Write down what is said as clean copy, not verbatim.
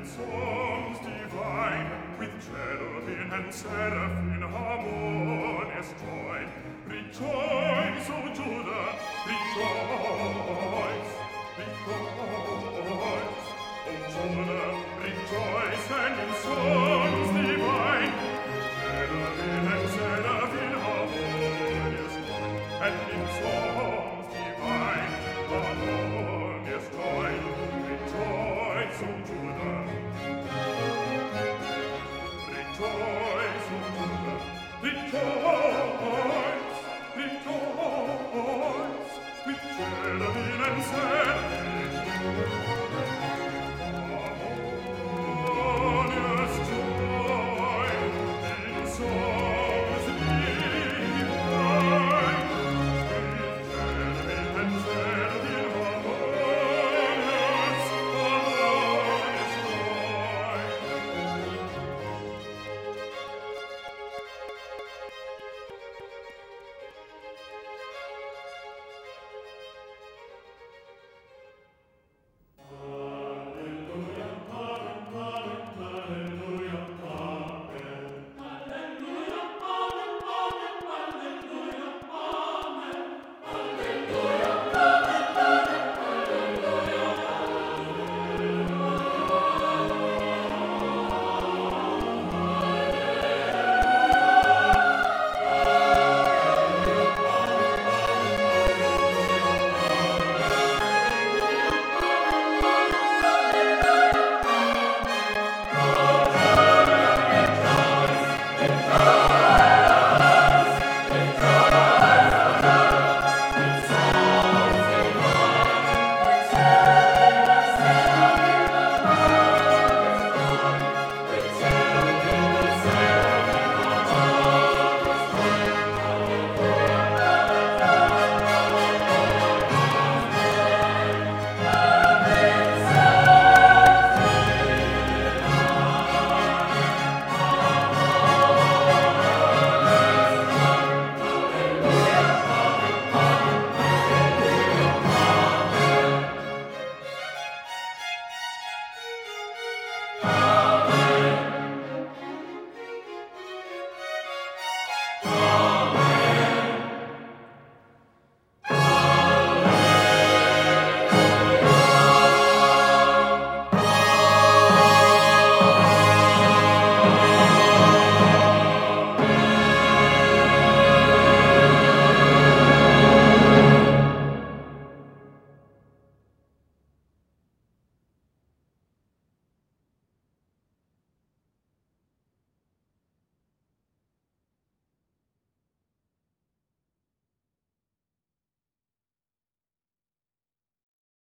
songs divine, with cherubim and seraphim harmonious join. Rejoice, O Judah, rejoice, rejoice. O Judah, rejoice, and in songs divine, cherubim and seraphim harmonious join, and in songs divine, harmonious join. Rejoice, O Judah, rejoice, O Judah, rejoice, rejoice, with cherubim and seraphim.